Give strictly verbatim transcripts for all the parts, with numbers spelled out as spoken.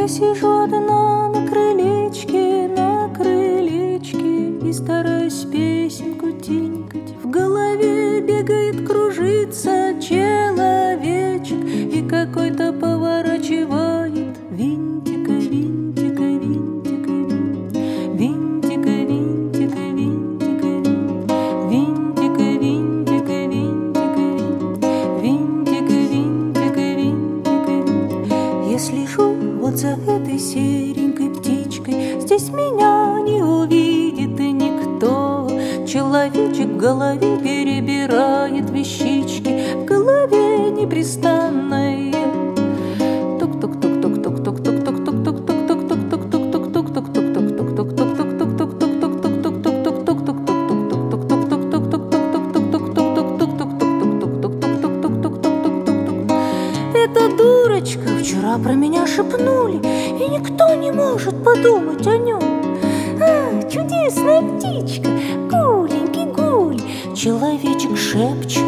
сижу одна на крылечке, на крылечке, и стараюсь песенку тинькать. В голове бегает, кружится человечек, и какой-то поворачивает винтика, винтика, винтика, винтика, винтика, винтика, винтика, винтика, винтика, винтика, винтика, винтика. Я слежу вот за этой серенькой птичкой, здесь меня не увидит и никто. Человечек в голове перебирает вещички, в голове непрестанное. Эта дурочка вчера про меня шепнули, и никто не может подумать о нем. А, чудесная птичка, гуленький гуль, человечек шепчет.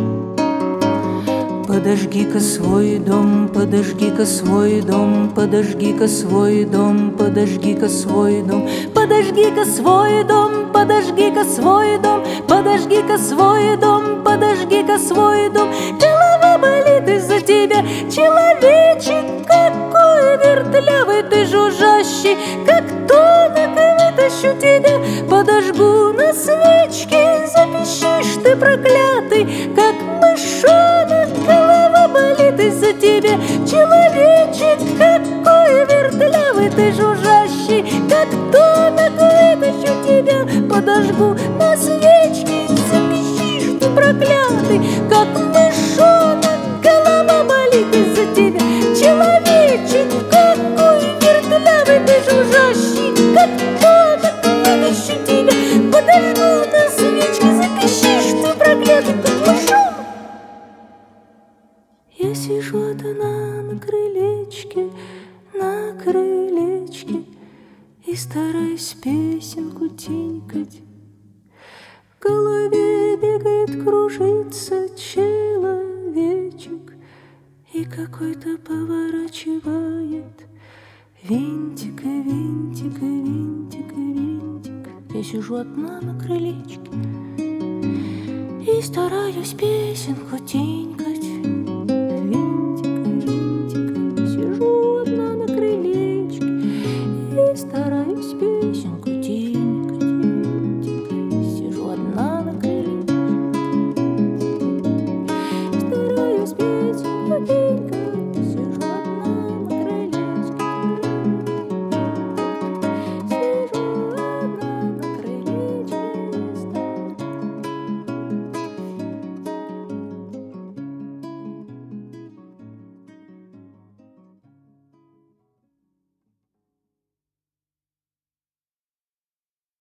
Подожги-ка свой дом, подожги-ка свой дом, подожги-ка свой дом, подожги-ка свой дом, подожги-ка свой дом, подожги-ка свой дом, подожги-ка свой дом, подожги-ка свой дом. Голова болит из-за тебя, человечек, какой вертлявый ты жужжащий, как тонок вытащу тебя, подожгу на свечке, запищишь ты проклятый, как мышонок. Голова болит из-за тебя, человечек, какой вертлявый ты жужжащий, как тонок вытащу тебя, подожгу на свечке, запищишь ты проклятый, как мышонок. Голова болит из-за тебя, человечек, какой вертлявый ты жужжащий, как тонок вытащу тебя, подожгу на свечке, запищишь ты проклятый, как мышонок. Я сижу одна на крылечке, на крылечке, и стараюсь песенку тинькать. В голове бегает, кружится человечек, и какой-то поворачивает винтика, винтика, винтика, винтик. Я сижу одна на крылечке и стараюсь песенку тинькать.